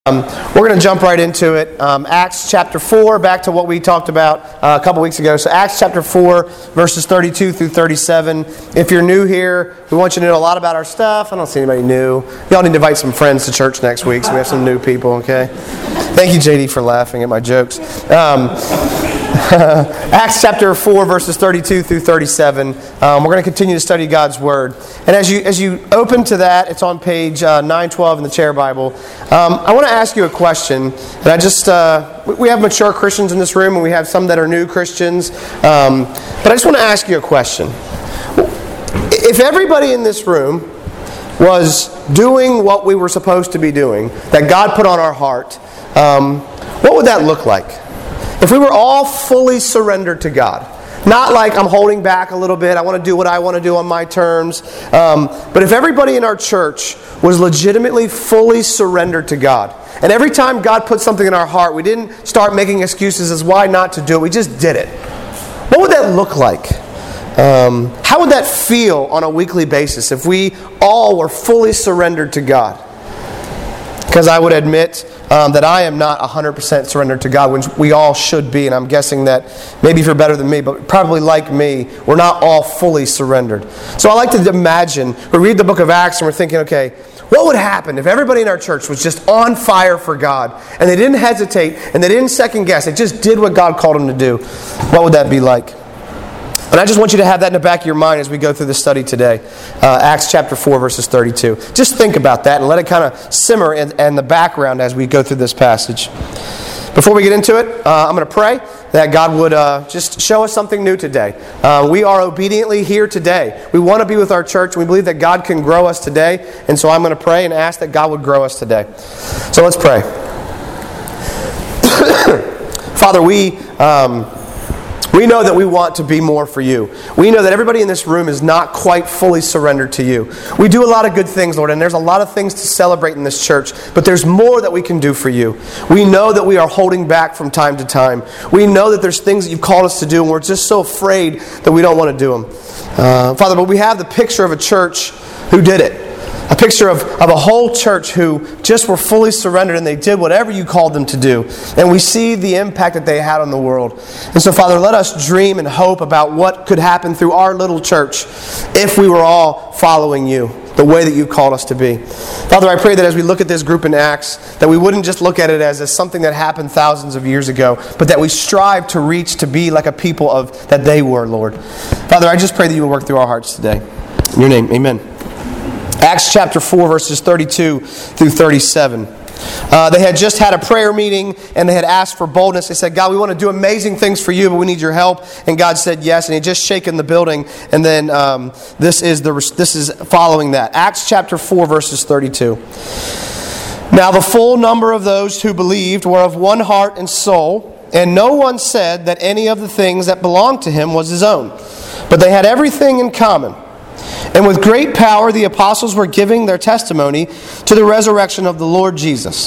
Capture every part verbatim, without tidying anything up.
Um, we're going to jump right into it. Um, Acts chapter four, back to what we talked about uh, a couple weeks ago. So Acts chapter four, verses thirty-two through thirty-seven. If you're new here, we want you to know a lot about our stuff. I don't see anybody new. Y'all need to invite some friends to church next week, so we have some new people, okay? Thank you, J D, for laughing at my jokes. Um, Acts chapter four, verses thirty-two through thirty-seven. Um, we're going to continue to study God's Word. And as you as you open to that, it's on page uh, nine twelve in the Chair Bible. Um, I want to ask you a question. And I just uh, we have mature Christians in this room, and we have some that are new Christians. Um, but I just want to ask you a question. If everybody in this room was doing what we were supposed to be doing, that God put on our heart, um, what would that look like? If we were all fully surrendered to God, not like I'm holding back a little bit, I want to do what I want to do on my terms, um, but if everybody in our church was legitimately fully surrendered to God, and every time God put something in our heart, we didn't start making excuses as why not to do it, we just did it. What would that look like? Um, how would that feel on a weekly basis if we all were fully surrendered to God? Because I would admit um, that I am not one hundred percent surrendered to God, which we all should be. And I'm guessing that maybe if you're better than me, but probably like me, we're not all fully surrendered. So I like to imagine, we read the book of Acts and we're thinking, okay, what would happen if everybody in our church was just on fire for God and they didn't hesitate and they didn't second guess, they just did what God called them to do? What would that be like? And I just want you to have that in the back of your mind as we go through the study today. Uh, Acts chapter four, verses thirty-two. Just think about that and let it kind of simmer in, in the background as we go through this passage. Before we get into it, uh, I'm going to pray that God would uh, just show us something new today. Uh, we are obediently here today. We want to be with our church, and we believe that God can grow us today. And so I'm going to pray and ask that God would grow us today. So let's pray. Father, we... Um, We know that we want to be more for you. We know that everybody in this room is not quite fully surrendered to you. We do a lot of good things, Lord, and there's a lot of things to celebrate in this church, but there's more that we can do for you. We know that we are holding back from time to time. We know that there's things that you've called us to do, and we're just so afraid that we don't want to do them. Uh, Father, but we have the picture of a church who did it. A picture of, of a whole church who just were fully surrendered and they did whatever you called them to do. And we see the impact that they had on the world. And so, Father, let us dream and hope about what could happen through our little church if we were all following you the way that you called us to be. Father, I pray that as we look at this group in Acts, that we wouldn't just look at it as, as something that happened thousands of years ago, but that we strive to reach to be like a people of that they were, Lord. Father, I just pray that you would work through our hearts today. In your name, amen. Acts chapter four, verses thirty-two through thirty-seven. Uh, they had just had a prayer meeting, and they had asked for boldness. They said, God, we want to do amazing things for you, but we need your help. And God said yes, and he had just shaken the building. And then um, this is the this is following that. Acts chapter four, verses thirty-two. Now the full number of those who believed were of one heart and soul, and no one said that any of the things that belonged to him was his own. But they had everything in common. And with great power the apostles were giving their testimony to the resurrection of the Lord Jesus.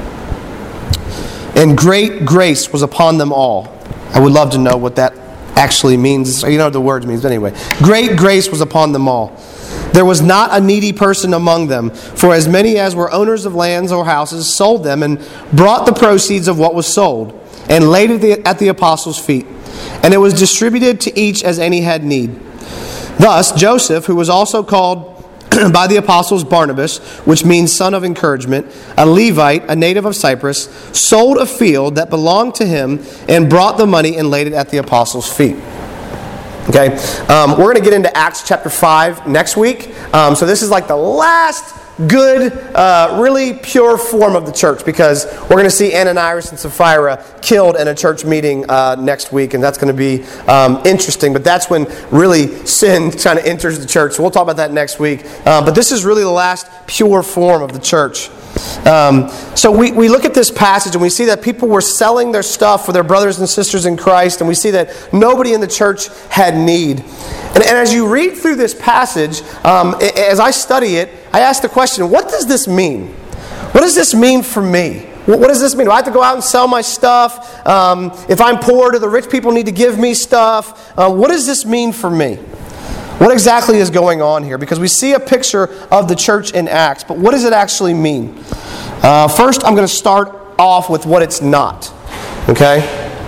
And great grace was upon them all. I would love to know what that actually means. You know what the word means, but anyway. Great grace was upon them all. There was not a needy person among them, for as many as were owners of lands or houses sold them and brought the proceeds of what was sold and laid it at the apostles' feet. And it was distributed to each as any had need. Thus, Joseph, who was also called by the apostles Barnabas, which means son of encouragement, a Levite, a native of Cyprus, sold a field that belonged to him and brought the money and laid it at the apostles' feet. Okay, um, we're going to get into Acts chapter five next week. Um, so this is like the last good, uh, really pure form of the church, because we're going to see Ananias and Sapphira killed in a church meeting uh, next week, and that's going to be um, interesting. But that's when really sin kind of enters the church. So we'll talk about that next week. Uh, but this is really the last pure form of the church. Um, so we, we look at this passage and we see that people were selling their stuff for their brothers and sisters in Christ, and we see that nobody in the church had need. And, and as you read through this passage, um, as I study it, I ask the question, what does this mean? What does this mean for me? What does this mean? Do I have to go out and sell my stuff? Um, if I'm poor, do the rich people need to give me stuff? Uh, what does this mean for me? What exactly is going on here? Because we see a picture of the church in Acts, but what does it actually mean? Uh, first, I'm going to start off with what it's not. Okay?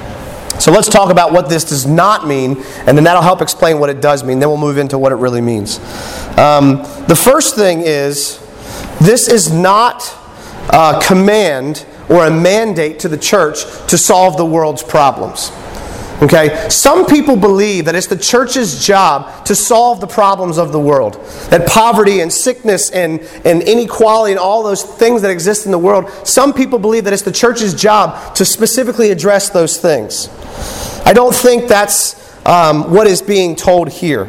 So let's talk about what this does not mean, and then that'll help explain what it does mean. Then we'll move into what it really means. Um, the first thing is, this is not a command or a mandate to the church to solve the world's problems. Okay? Some people believe that it's the church's job to solve the problems of the world. That poverty and sickness and, and inequality and all those things that exist in the world, some people believe that it's the church's job to specifically address those things. I don't think that's um, what is being told here.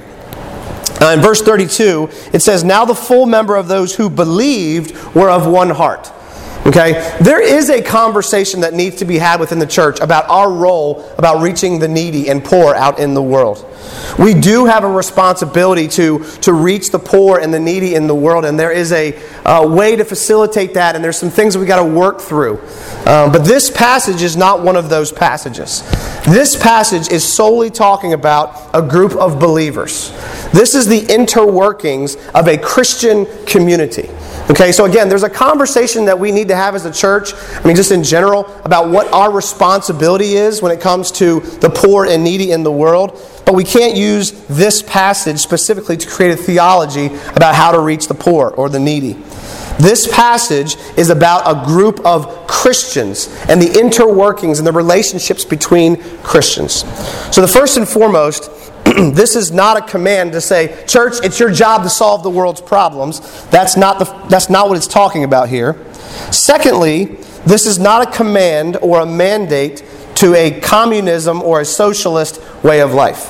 Uh, in verse thirty-two, it says, "Now the full number of those who believed were of one heart." Okay? There is a conversation that needs to be had within the church about our role about reaching the needy and poor out in the world. We do have a responsibility to, to reach the poor and the needy in the world, and there is a uh, way to facilitate that, and there's some things that we got to work through. Um, but this passage is not one of those passages. This passage is solely talking about a group of believers. This is the interworkings of a Christian community. Okay, so again, there's a conversation that we need to have as a church, I mean just in general, about what our responsibility is when it comes to the poor and needy in the world. But we can't use this passage specifically to create a theology about how to reach the poor or the needy. This passage is about a group of Christians and the interworkings and the relationships between Christians. So the first and foremost, this is not a command to say, church, it's your job to solve the world's problems. That's not the, that's not what it's talking about here. Secondly, this is not a command or a mandate to a communism or a socialist way of life.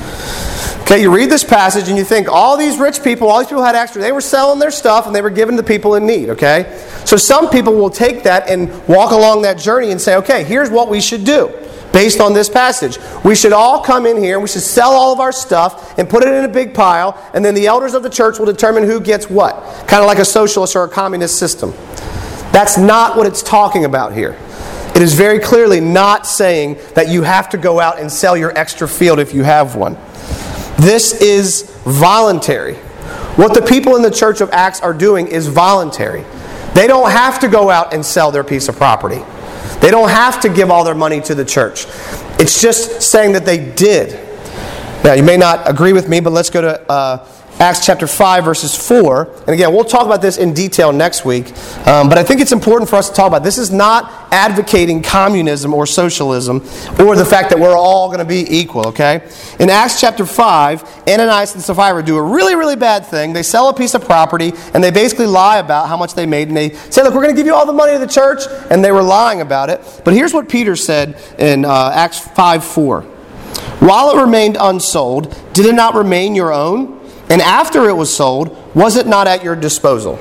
Okay, you read this passage and you think, all these rich people, all these people had extra, they were selling their stuff and they were giving to people in need, okay? So some people will take that and walk along that journey and say, okay, here's what we should do. Based on this passage, we should all come in here and we should sell all of our stuff and put it in a big pile, and then the elders of the church will determine who gets what. Kind of like a socialist or a communist system. That's not what it's talking about here. It is very clearly not saying that you have to go out and sell your extra field if you have one. This is voluntary. What the people in the church of Acts are doing is voluntary. They don't have to go out and sell their piece of property. They don't have to give all their money to the church. It's just saying that they did. Now, you may not agree with me, but let's go to uh, Acts chapter five, verses four. And again, we'll talk about this in detail next week. Um, but I think it's important for us to talk about. This is not advocating communism or socialism or the fact that we're all going to be equal, okay? In Acts chapter five, Ananias and Sapphira do a really, really bad thing. They sell a piece of property, and they basically lie about how much they made. And they say, look, we're going to give you all the money to the church. And they were lying about it. But here's what Peter said in uh, Acts five four. While it remained unsold, did it not remain your own? And after it was sold, was it not at your disposal?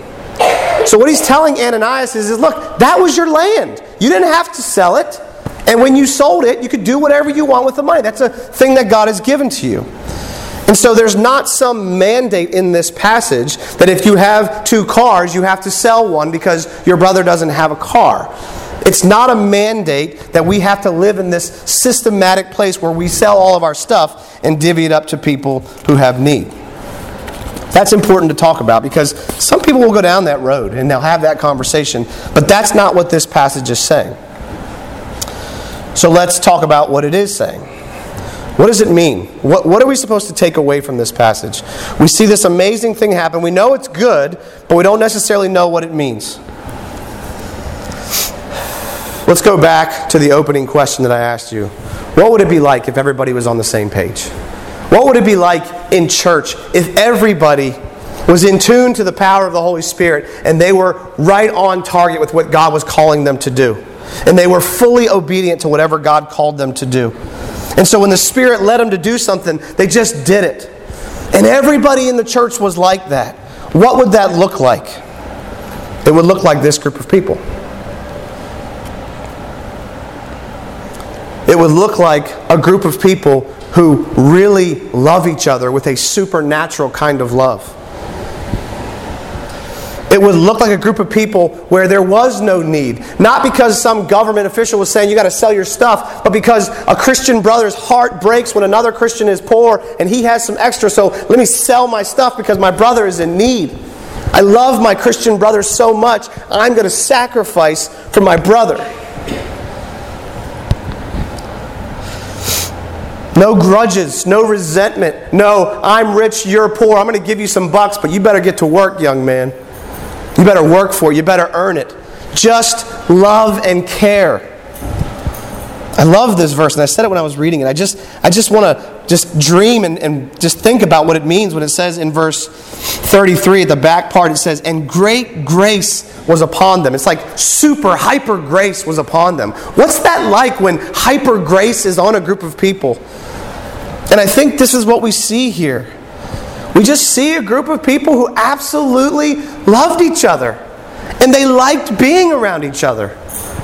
So what he's telling Ananias is, is, look, that was your land. You didn't have to sell it. And when you sold it, you could do whatever you want with the money. That's a thing that God has given to you. And so there's not some mandate in this passage that if you have two cars, you have to sell one because your brother doesn't have a car. It's not a mandate that we have to live in this systematic place where we sell all of our stuff and divvy it up to people who have need. That's important to talk about because some people will go down that road and they'll have that conversation, but that's not what this passage is saying. So let's talk about what it is saying. What does it mean? What, what are we supposed to take away from this passage? We see this amazing thing happen. We know it's good, but we don't necessarily know what it means. Let's go back to the opening question that I asked you. What would it be like if everybody was on the same page? What would it be like in church if everybody was in tune to the power of the Holy Spirit and they were right on target with what God was calling them to do? And they were fully obedient to whatever God called them to do. And so when the Spirit led them to do something, they just did it. And everybody in the church was like that. What would that look like? It would look like this group of people. It would look like a group of people who really love each other with a supernatural kind of love. It would look like a group of people where there was no need. Not because some government official was saying you got to sell your stuff, but because a Christian brother's heart breaks when another Christian is poor and he has some extra, so let me sell my stuff because my brother is in need. I love my Christian brother so much, I'm going to sacrifice for my brother. No grudges, no resentment. No, I'm rich, you're poor. I'm going to give you some bucks, but you better get to work, young man. You better work for it. You better earn it. Just love and care. I love this verse, and I said it when I was reading it. I just I just want to just dream and, and just think about what it means when it says in verse thirty-three, at the back part, it says, and great grace was upon them. It's like super, hyper grace was upon them. What's that like when hyper grace is on a group of people? And I think this is what we see here. We just see a group of people who absolutely loved each other. And they liked being around each other.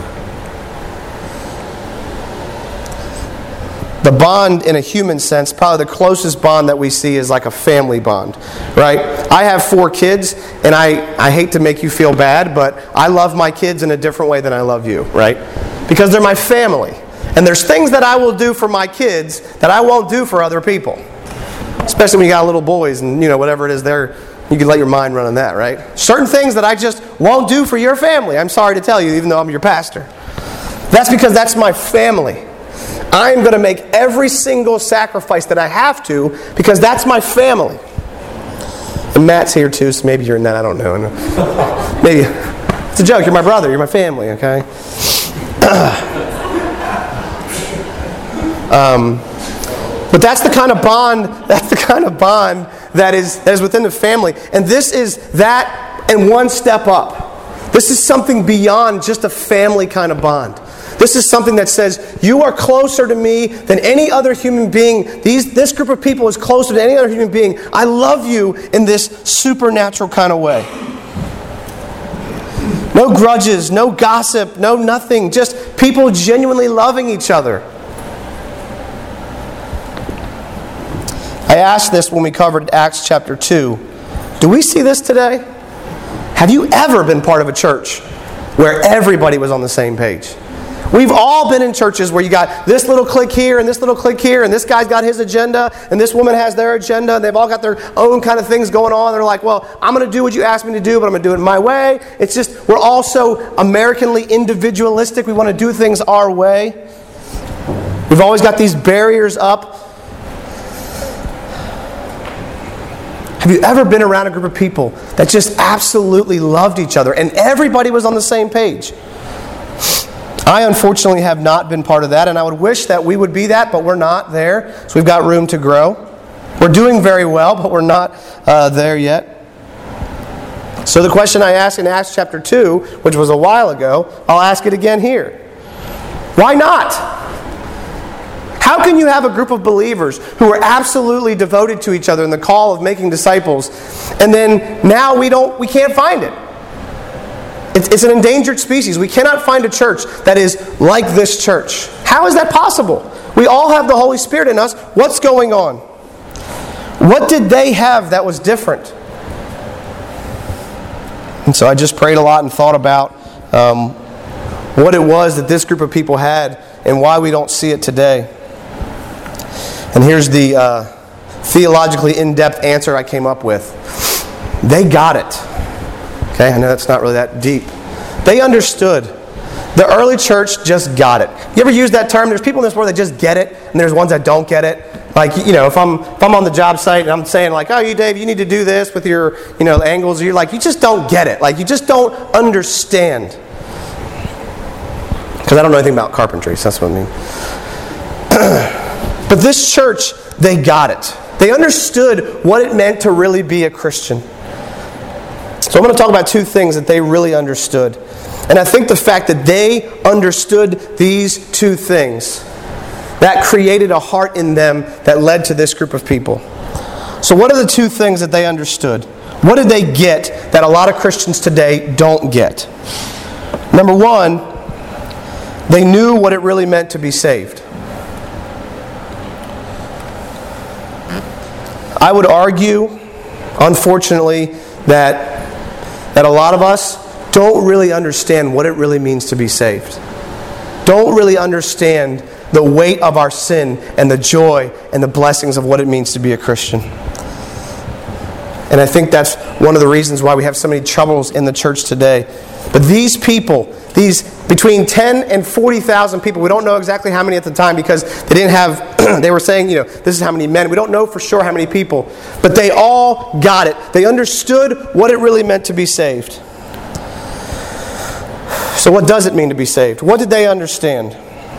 The bond in a human sense, probably the closest bond that we see is like a family bond, right? I have four kids, and I, I hate to make you feel bad, but I love my kids in a different way than I love you, right? Because they're my family. And there's things that I will do for my kids that I won't do for other people. Especially when you got little boys and, you know, whatever it is, they're, you can let your mind run on that, right? Certain things that I just won't do for your family. I'm sorry to tell you, even though I'm your pastor. That's because that's my family. I'm going to make every single sacrifice that I have to because that's my family. And Matt's here too, so maybe you're in that. I don't know. Maybe it's a joke. You're my brother. You're my family. Okay. um, but that's the kind of bond. That's the kind of bond that is that is within the family. And this is that, and one step up. This is something beyond just a family kind of bond. This is something that says, you are closer to me than any other human being. These, this group of people is closer than any other human being. I love you in this supernatural kind of way. No grudges, no gossip, no nothing. Just people genuinely loving each other. I asked this when we covered Acts chapter two. Do we see this today? Have you ever been part of a church where everybody was on the same page? We've all been in churches where you got this little clique here and this little clique here, and this guy's got his agenda and this woman has their agenda, and they've all got their own kind of things going on. They're like, well, I'm going to do what you asked me to do, but I'm going to do it my way. It's just, we're all so Americanly individualistic. We want to do things our way. We've always got these barriers up. Have you ever been around a group of people that just absolutely loved each other and everybody was on the same page? I unfortunately have not been part of that, and I would wish that we would be that, but we're not there. So we've got room to grow. We're doing very well, but we're not uh, there yet. So the question I asked in Acts chapter two, which was a while ago, I'll ask it again here. Why not? How can you have a group of believers who are absolutely devoted to each other in the call of making disciples, and then now we don't, we can't find it? It's, it's an endangered species. We cannot find a church that is like this church. How is that possible? We all have the Holy Spirit in us. What's going on? What did they have that was different? And so I just prayed a lot and thought about um, what it was that this group of people had and why we don't see it today. And here's the uh, theologically in-depth answer I came up with. They got it. Okay, I know that's not really that deep. They understood. The early church just got it. You ever use that term? There's people in this world that just get it, and there's ones that don't get it. Like, you know, if I'm if I'm on the job site and I'm saying like, oh, you Dave, you need to do this with your, you know, angles. You're like, you just don't get it. Like, you just don't understand. Because I don't know anything about carpentry, so that's what I mean. But this church, they got it. They understood what it meant to really be a Christian. So I'm going to talk about two things that they really understood. And I think the fact that they understood these two things, that created a heart in them that led to this group of people. So what are the two things that they understood? What did they get that a lot of Christians today don't get? Number one, they knew what it really meant to be saved. I would argue, unfortunately, that that a lot of us don't really understand what it really means to be saved. Don't really understand the weight of our sin and the joy and the blessings of what it means to be a Christian. And I think that's one of the reasons why we have so many troubles in the church today. But these people, these between ten and forty thousand people, we don't know exactly how many at the time because they didn't have, they were saying, you know, this is how many men. We don't know for sure how many people. But they all got it. They understood what it really meant to be saved. So what does it mean to be saved? What did they understand?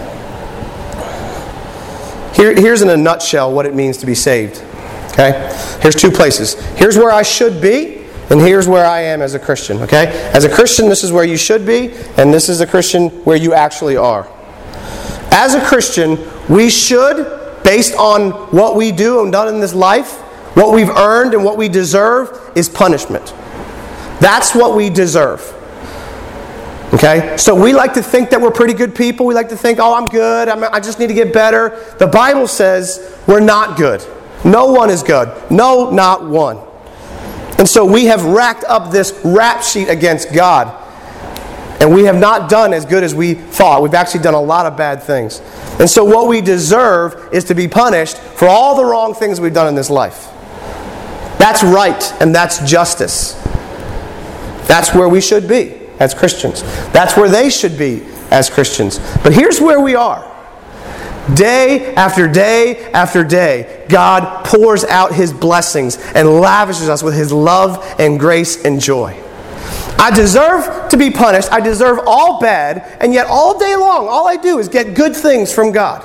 Here, here's in a nutshell what it means to be saved. Okay? Here's two places. Here's where I should be, and here's where I am as a Christian. Okay? As a Christian, this is where you should be, and this is a Christian where you actually are. As a Christian, we should, based on what we do and done in this life, what we've earned and what we deserve is punishment. That's what we deserve. Okay? So we like to think that we're pretty good people. We like to think, oh, I'm good. I'm, I just need to get better. The Bible says we're not good. No one is good. No, not one. And so we have racked up this rap sheet against God. And we have not done as good as we thought. We've actually done a lot of bad things. And so what we deserve is to be punished for all the wrong things we've done in this life. That's right, and that's justice. That's where we should be as Christians. That's where they should be as Christians. But here's where we are. Day after day after day, God pours out His blessings and lavishes us with His love and grace and joy. I deserve to be punished. I deserve all bad, and yet all day long, all I do is get good things from God.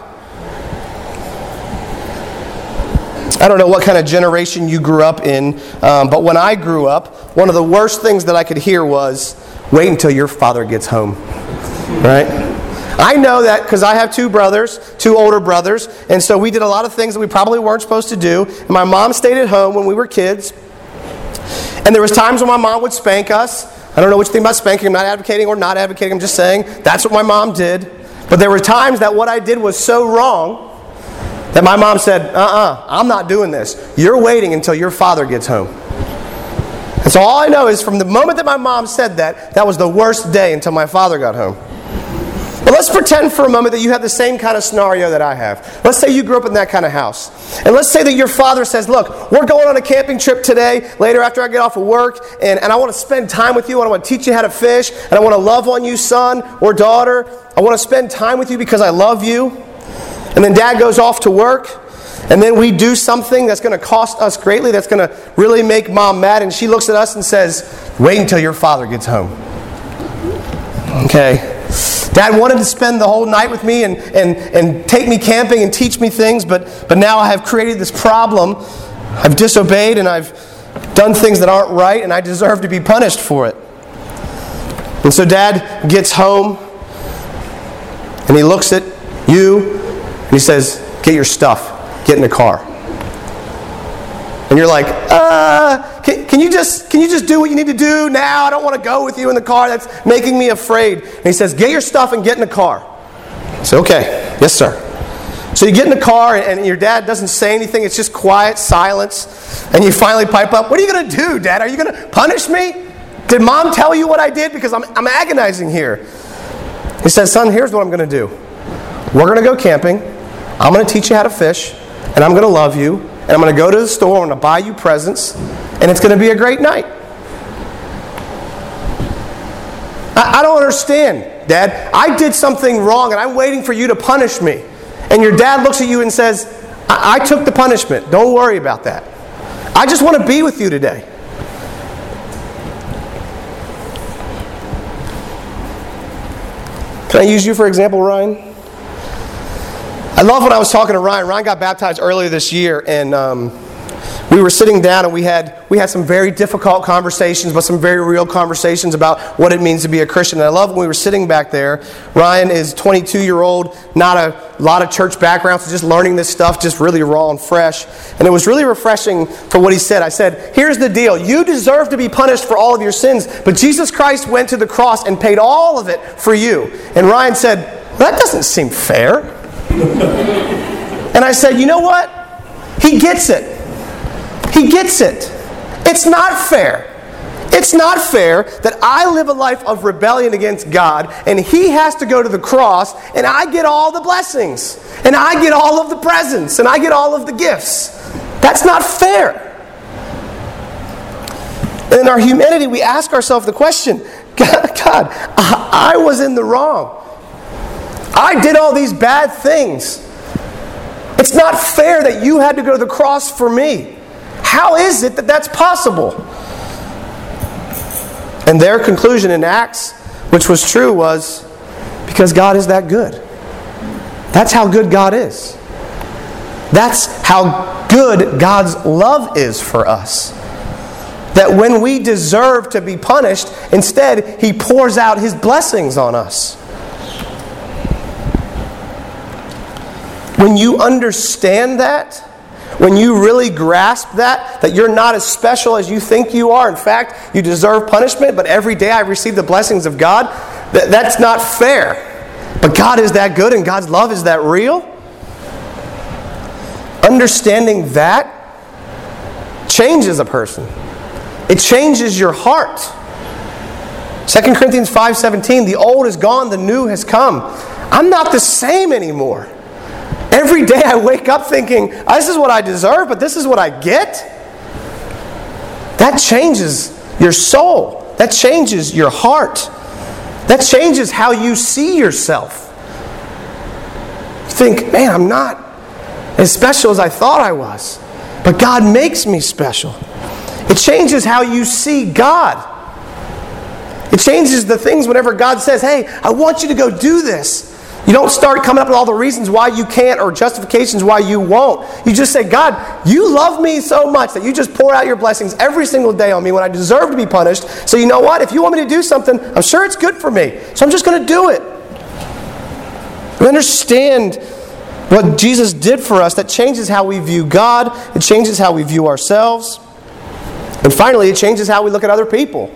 I don't know what kind of generation you grew up in, um, but when I grew up, one of the worst things that I could hear was, wait until your father gets home. Right? I know that because I have two brothers, two older brothers, and so we did a lot of things that we probably weren't supposed to do. And my mom stayed at home when we were kids. And there was times when my mom would spank us. I don't know what you think about spanking. I'm not advocating or not advocating. I'm just saying that's what my mom did. But there were times that what I did was so wrong that my mom said, uh-uh, I'm not doing this. You're waiting until your father gets home. And so all I know is from the moment that my mom said that, that was the worst day until my father got home. But let's pretend for a moment that you have the same kind of scenario that I have. Let's say you grew up in that kind of house. And let's say that your father says, look, we're going on a camping trip today, later after I get off of work, and, and I want to spend time with you, and I want to teach you how to fish, and I want to love on you, son or daughter. I want to spend time with you because I love you. And then dad goes off to work, and then we do something that's going to cost us greatly, that's going to really make mom mad, and she looks at us and says, wait until your father gets home. Okay. Dad wanted to spend the whole night with me and, and, and take me camping and teach me things, but, but now I have created this problem. I've disobeyed and I've done things that aren't right, and I deserve to be punished for it. And so Dad gets home, and he looks at you, and he says, get your stuff, get in the car. And you're like, uh, can, can you just can you just do what you need to do now? I don't want to go with you in the car. That's making me afraid. And he says, get your stuff and get in the car. I say, okay, yes, sir. So you get in the car, and, and your dad doesn't say anything. It's just quiet silence. And you finally pipe up, what are you going to do, Dad? Are you going to punish me? Did Mom tell you what I did? Because I'm, I'm agonizing here. He says, son, here's what I'm going to do. We're going to go camping. I'm going to teach you how to fish, and I'm going to love you. And I'm going to go to the store, I'm going to buy you presents, and it's going to be a great night. I, I don't understand, Dad. I did something wrong, and I'm waiting for you to punish me. And your dad looks at you and says, I, I took the punishment. Don't worry about that. I just want to be with you today. Can I use you for example, Ryan? I love when I was talking to Ryan. Ryan got baptized earlier this year, and um, we were sitting down, and we had we had some very difficult conversations, but some very real conversations about what it means to be a Christian. And I love when we were sitting back there. Ryan is a twenty-two-year-old, not a lot of church background, so just learning this stuff, just really raw and fresh. And it was really refreshing for what he said. I said, here's the deal. You deserve to be punished for all of your sins, but Jesus Christ went to the cross and paid all of it for you. And Ryan said, well, that doesn't seem fair. And I said, you know what? He gets it. He gets it. It's not fair. It's not fair that I live a life of rebellion against God, and He has to go to the cross, and I get all the blessings, and I get all of the presents, and I get all of the gifts. That's not fair. And in our humanity, we ask ourselves the question, God, God I, I was in the wrong. I did all these bad things. It's not fair that you had to go to the cross for me. How is it that that's possible? And their conclusion in Acts, which was true, was because God is that good. That's how good God is. That's how good God's love is for us. That when we deserve to be punished, instead He pours out His blessings on us. When you understand that, when you really grasp that, that you're not as special as you think you are, in fact, you deserve punishment, but every day I receive the blessings of God, that, that's not fair. But God is that good and God's love is that real. Understanding that changes a person. It changes your heart. Second Corinthians five seventeen, the old is gone, the new has come. I'm not the same anymore. Every day I wake up thinking, this is what I deserve, but this is what I get. That changes your soul. That changes your heart. That changes how you see yourself. You think, man, I'm not as special as I thought I was. But God makes me special. It changes how you see God. It changes the things whenever God says, hey, I want you to go do this. You don't start coming up with all the reasons why you can't or justifications why you won't. You just say, God, you love me so much that you just pour out your blessings every single day on me when I deserve to be punished. So you know what? If you want me to do something, I'm sure it's good for me. So I'm just going to do it. We understand what Jesus did for us. That changes how we view God. It changes how we view ourselves. And finally, it changes how we look at other people.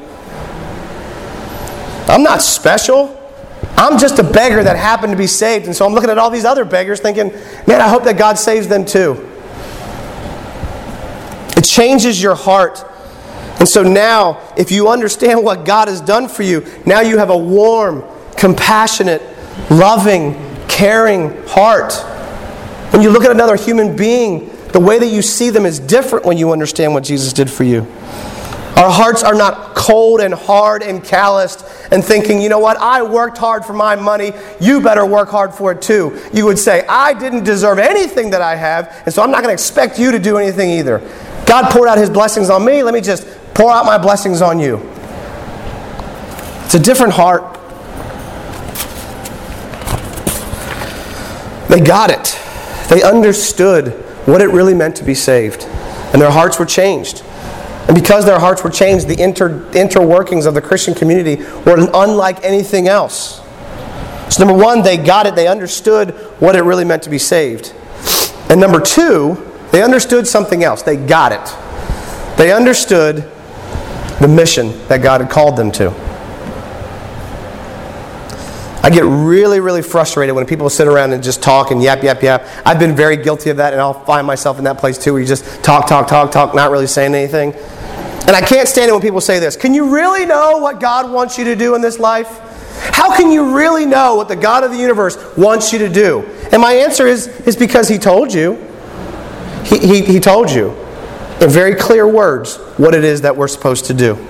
I'm not special. I'm just a beggar that happened to be saved. And so I'm looking at all these other beggars thinking, man, I hope that God saves them too. It changes your heart. And so now, if you understand what God has done for you, now you have a warm, compassionate, loving, caring heart. When you look at another human being, the way that you see them is different when you understand what Jesus did for you. Our hearts are not cold and hard and calloused and thinking, you know what, I worked hard for my money, you better work hard for it too. You would say, I didn't deserve anything that I have, and so I'm not going to expect you to do anything either. God poured out His blessings on me, let me just pour out my blessings on you. It's a different heart. They got it. They understood what it really meant to be saved. And their hearts were changed. And because their hearts were changed, the inter, interworkings of the Christian community were unlike anything else. So number one, they got it. They understood what it really meant to be saved. And number two, they understood something else. They got it. They understood the mission that God had called them to. I get really, really frustrated when people sit around and just talk and yap, yap, yap. I've been very guilty of that, and I'll find myself in that place too, where you just talk, talk, talk, talk, not really saying anything. And I can't stand it when people say this. Can you really know what God wants you to do in this life? How can you really know what the God of the universe wants you to do? And my answer is, is because He told you. He, he, he told you in very clear words what it is that we're supposed to do.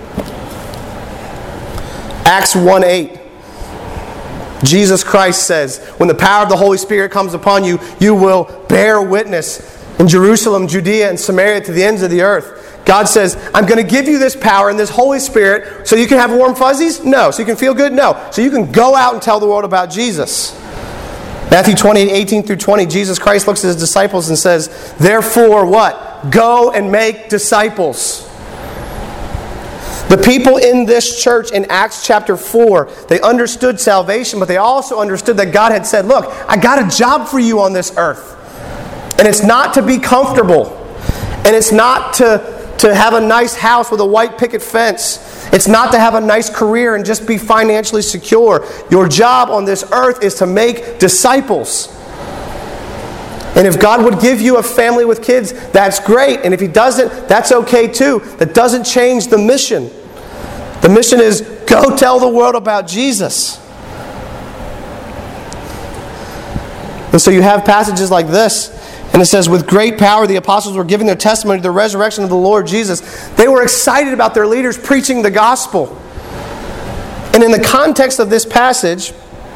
Acts one eight. Jesus Christ says, when the power of the Holy Spirit comes upon you, you will bear witness in Jerusalem, Judea, and Samaria to the ends of the earth. God says, I'm going to give you this power and this Holy Spirit so you can have warm fuzzies? No. So you can feel good? No. So you can go out and tell the world about Jesus. Matthew twenty-eight, eighteen through twenty, Jesus Christ looks at His disciples and says, therefore what? Go and make disciples. The people in this church in Acts chapter four, they understood salvation, but they also understood that God had said, look, I got a job for you on this earth. And it's not to be comfortable. And it's not to, to have a nice house with a white picket fence. It's not to have a nice career and just be financially secure. Your job on this earth is to make disciples. And if God would give you a family with kids, that's great. And if He doesn't, that's okay too. That doesn't change the mission. The mission is go tell the world about Jesus. And so you have passages like this And it says, with great power the apostles were giving their testimony to the resurrection of the Lord Jesus. They were excited about their leaders preaching the gospel. And in the context of this passage,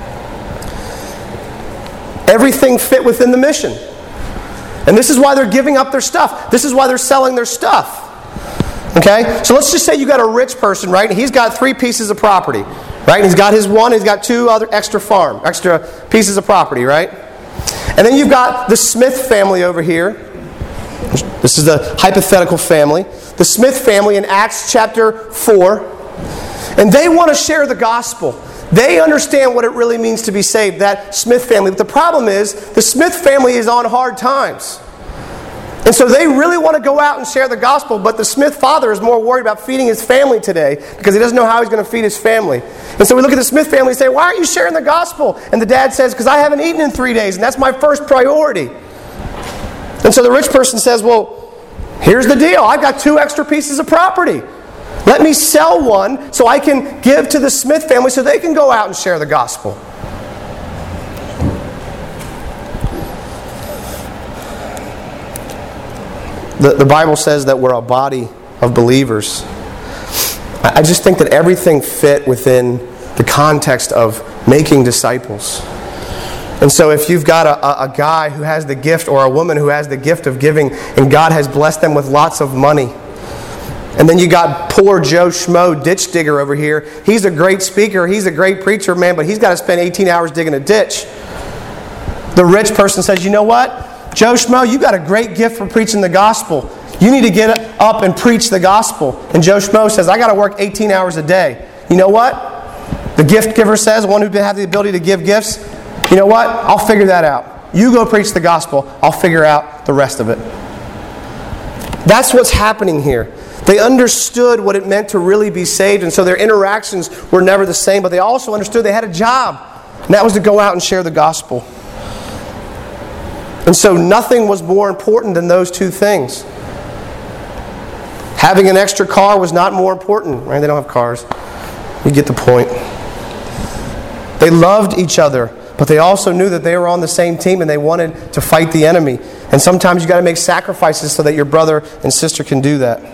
everything fit within the mission. And this is why they're giving up their stuff. This is why they're selling their stuff. Okay? So let's just say you got a rich person, right? And he's got three pieces of property, right? And he's got his one, he's got two other extra farm, extra pieces of property, right? And then you've got the Smith family over here. This is the hypothetical family. The Smith family in Acts chapter four. And they want to share the gospel. They understand what it really means to be saved, that Smith family. But the problem is, the Smith family is on hard times. And so they really want to go out and share the gospel, but the Smith father is more worried about feeding his family today because he doesn't know how he's going to feed his family. And so we look at the Smith family and say, why aren't you sharing the gospel? And the dad says, because I haven't eaten in three days, and that's my first priority. And so the rich person says, well, here's the deal. I've got two extra pieces of property. Let me sell one so I can give to the Smith family so they can go out and share the gospel. The, the Bible says that we're a body of believers. I just think that everything fit within the context of making disciples. And so if you've got a, a guy who has the gift or a woman who has the gift of giving and God has blessed them with lots of money, and then you got poor Joe Schmo, ditch digger over here. He's a great speaker, he's a great preacher, man, but he's got to spend eighteen hours digging a ditch. The rich person says, you know what? Joe Schmo, you got a great gift for preaching the gospel. You need to get up and preach the gospel. And Joe Schmo says, I got to work eighteen hours a day. You know what? The gift giver says, one who has the ability to give gifts, you know what? I'll figure that out. You go preach the gospel. I'll figure out the rest of it. That's what's happening here. They understood what it meant to really be saved, and so their interactions were never the same, but they also understood they had a job, and that was to go out and share the gospel. And so nothing was more important than those two things. Having an extra car was not more important. Right? They don't have cars. You get the point. They loved each other, but they also knew that they were on the same team and they wanted to fight the enemy. And sometimes you've got to make sacrifices so that your brother and sister can do that.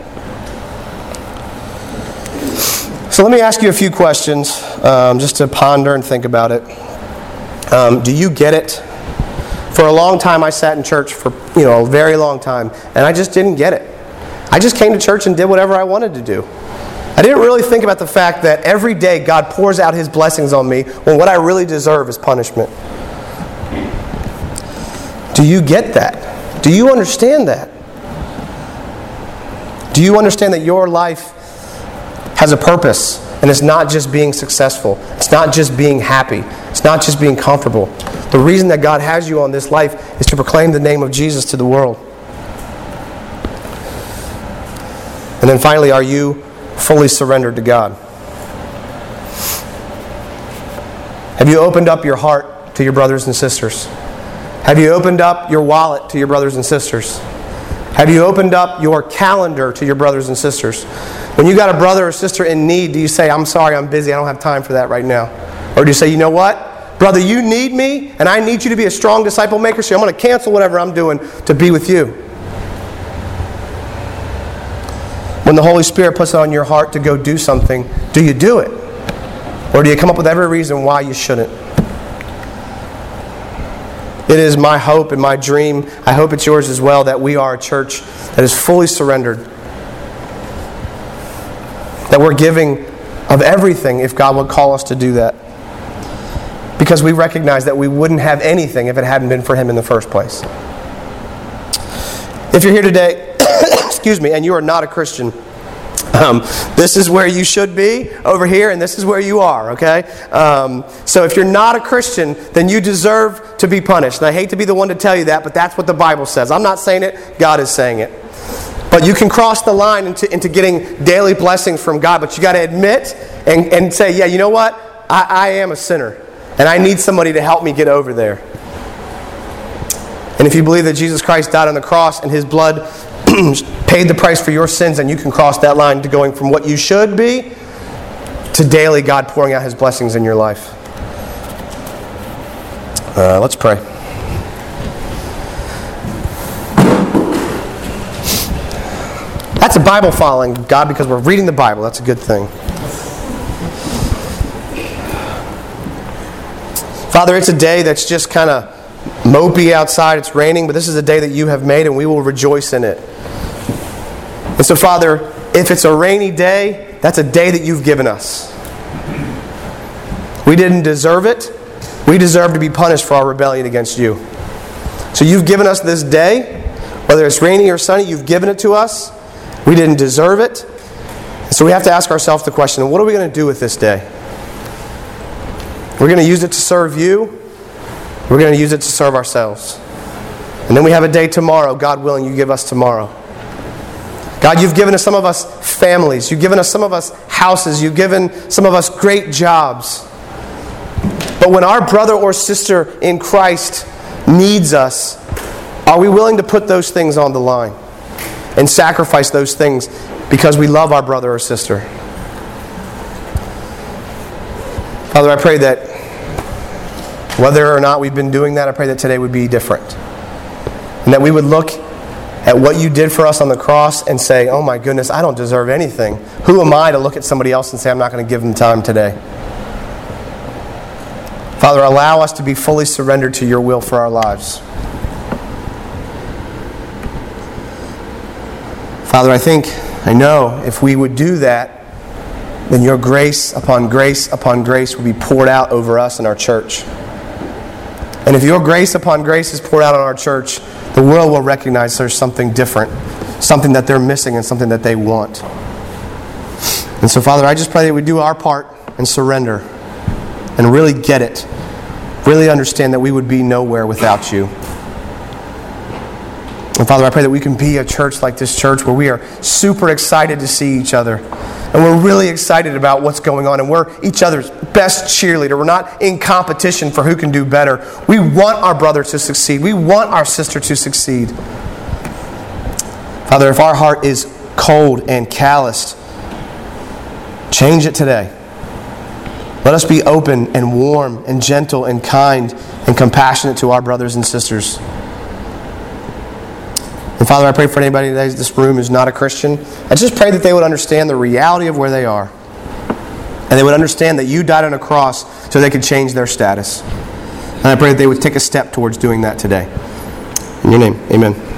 So let me ask you a few questions um, just to ponder and think about it. Um, do you get it? For a long time, I sat in church for you know a very long time, and I just didn't get it. I just came to church and did whatever I wanted to do. I didn't really think about the fact that every day God pours out His blessings on me when what I really deserve is punishment. Do you get that? Do you understand that? Do you understand that your life has a purpose, and it's not just being successful. It's not just being happy. It's not just being comfortable. The reason that God has you on this life is to proclaim the name of Jesus to the world. And then finally, are you fully surrendered to God? Have you opened up your heart to your brothers and sisters? Have you opened up your wallet to your brothers and sisters? Have you opened up your calendar to your brothers and sisters? When you got a brother or sister in need, do you say, I'm sorry, I'm busy, I don't have time for that right now? Or do you say, you know what? Brother, you need me, and I need you to be a strong disciple maker, so I'm going to cancel whatever I'm doing to be with you. When the Holy Spirit puts it on your heart to go do something, do you do it? Or do you come up with every reason why you shouldn't? It is my hope and my dream, I hope it's yours as well, that we are a church that is fully surrendered. That we're giving of everything if God would call us to do that. Because we recognize that we wouldn't have anything if it hadn't been for Him in the first place. If you're here today, excuse me, and you are not a Christian, um, this is where you should be over here, and this is where you are, okay? Um, so if you're not a Christian, then you deserve to be punished. And I hate to be the one to tell you that, but that's what the Bible says. I'm not saying it, God is saying it. But you can cross the line into, into getting daily blessings from God, but you got to admit and, and say, yeah, you know what? I, I am a sinner. And I need somebody to help me get over there. And if you believe that Jesus Christ died on the cross and His blood paid the price for your sins, then you can cross that line to going from what you should be to daily God pouring out His blessings in your life. Uh, let's pray. That's a Bible following, God, because we're reading the Bible. That's a good thing. Father, it's a day that's just kind of mopey outside. It's raining, but this is a day that you have made, and we will rejoice in it. And so, Father, if it's a rainy day, that's a day that you've given us. We didn't deserve it. We deserve to be punished for our rebellion against you. So you've given us this day, whether it's rainy or sunny, you've given it to us. We didn't deserve it. So we have to ask ourselves the question, what are we going to do with this day? We're going to use it to serve you. We're going to use it to serve ourselves. And then we have a day tomorrow. God willing, you give us tomorrow. God, you've given us some of us families. You've given us some of us houses. You've given some of us great jobs. But when our brother or sister in Christ needs us, are we willing to put those things on the line and sacrifice those things because we love our brother or sister? Father, I pray that whether or not we've been doing that, I pray that today would be different. And that we would look at what you did for us on the cross and say, oh my goodness, I don't deserve anything. Who am I to look at somebody else and say, I'm not going to give them time today? Father, allow us to be fully surrendered to your will for our lives. Father, I think, I know, if we would do that, then your grace upon grace upon grace will be poured out over us and our church. And if your grace upon grace is poured out on our church, the world will recognize there's something different, something that they're missing and something that they want. And so, Father, I just pray that we do our part and surrender and really get it, really understand that we would be nowhere without you. And Father, I pray that we can be a church like this church where we are super excited to see each other. And we're really excited about what's going on. And we're each other's best cheerleader. We're not in competition for who can do better. We want our brother to succeed. We want our sister to succeed. Father, if our heart is cold and calloused, change it today. Let us be open and warm and gentle and kind and compassionate to our brothers and sisters. And Father, I pray for anybody in this room who's not a Christian. I just pray that they would understand the reality of where they are. And they would understand that you died on a cross so they could change their status. And I pray that they would take a step towards doing that today. In your name, amen.